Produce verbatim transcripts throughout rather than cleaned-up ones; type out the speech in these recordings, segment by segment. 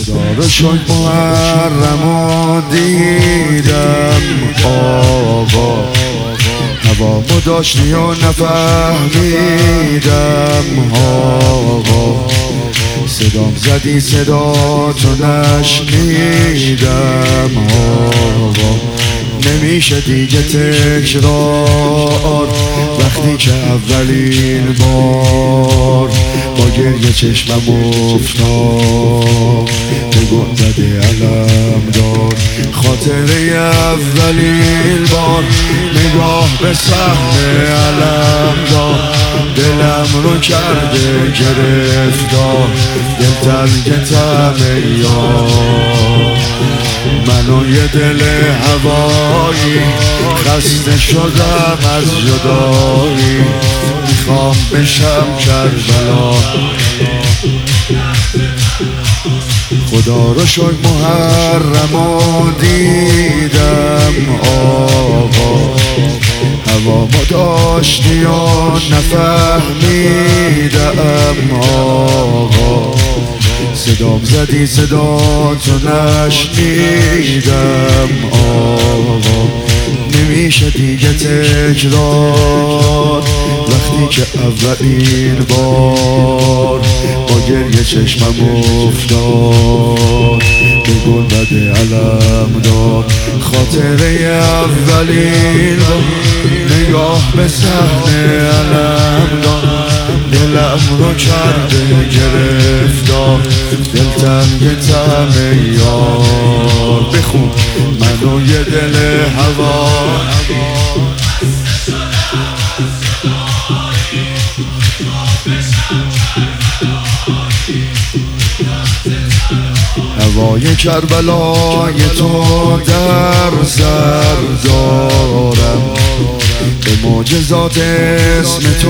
خدا رو شکر محرمو دیدم آقا، هوامو داشتی و نفهمیدم آقا، صدام زدی صدا تو نشنیدم آقا، نمیشه دیگه تکرار وقتی که اولین بار با گریه چشمم افتاد به گنبد علم دار، خاطره اولین بار نگاه به صحنه علم دار، دلم رو کرده گرفتار، دلتنگ طعم یار، منو یه دل هوایی خسته شدم از جدایی، میخوام بشم کربلا. خدا رو شکر محرمو دیدم آقا، هوامو داشتی و نفهمیدم آقا، صدام زدی صدا تو نشنیدم آقا، نمیشه دیگه تکرار وقتی که اولین بار با گریه چشمم افتاد به گنبد علم دار، خاطره اولین بار نگاه به صحنه علم دار، دلم رو کرده گرفتار، دلتنگ طعم یار، بخون منو یه دل هوا، هوای کربلای تو در سر دارم، به معجزات اسم تو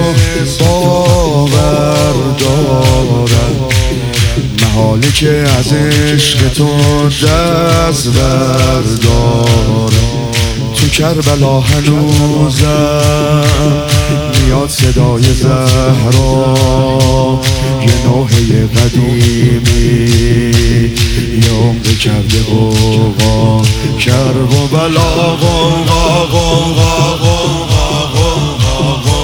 باور دارم، محاله که از عشق تو دست بردارم، تو کربلا هنوزم میاد صدای زهرا، یه نوحه قدیمی یه عمر کرده غوغا، کرب و بلا غوغا غوغا غوغا،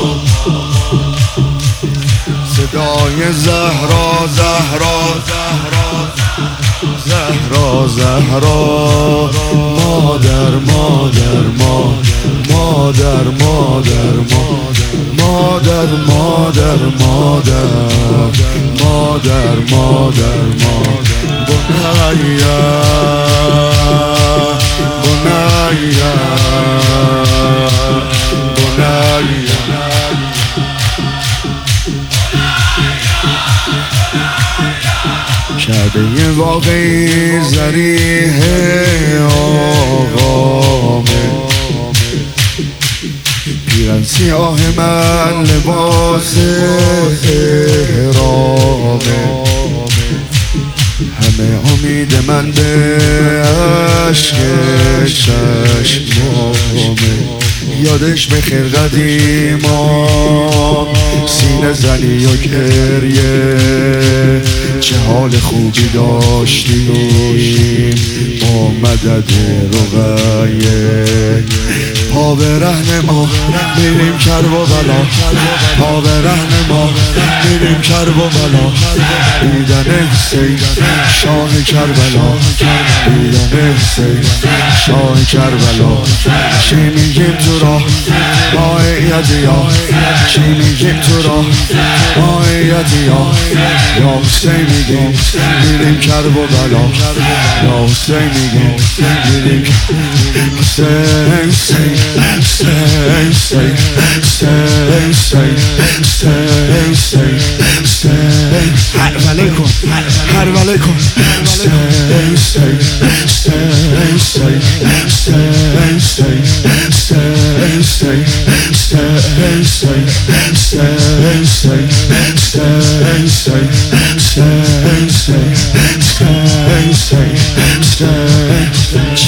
صدای زهرا زهرا زهرا زهرا، مادر مادر مادر مادر مادر مادر مادر مادر مادر مادر بنایا بنایا بنایا، کعبه واقعی ضریح آقامه، پیرن سیاه من لباس احرامه، همه امید من به عشق چشمامه، یادش بخیر قدیما سینه زنی و گریه، چه حال خوبی داشتیم با مدد رقیه، پا به رهن ما میریم کرب و بلا، پا به رهن ما میریم کرب و بلا، دیدن حسین شاه کربلا، دیدن حسین شاه کربلا، چی میگیم تو راه مایتی ها، چی میگیم تو راه مایتی ها، یا حسین میگیم میریم کرب و بلا، یا حسین میگیم میریم حسین حسین حسین حسین حسین حسین حسین حسین، هر وله کن هر وله کن، حسین حسین حسین حسین حسین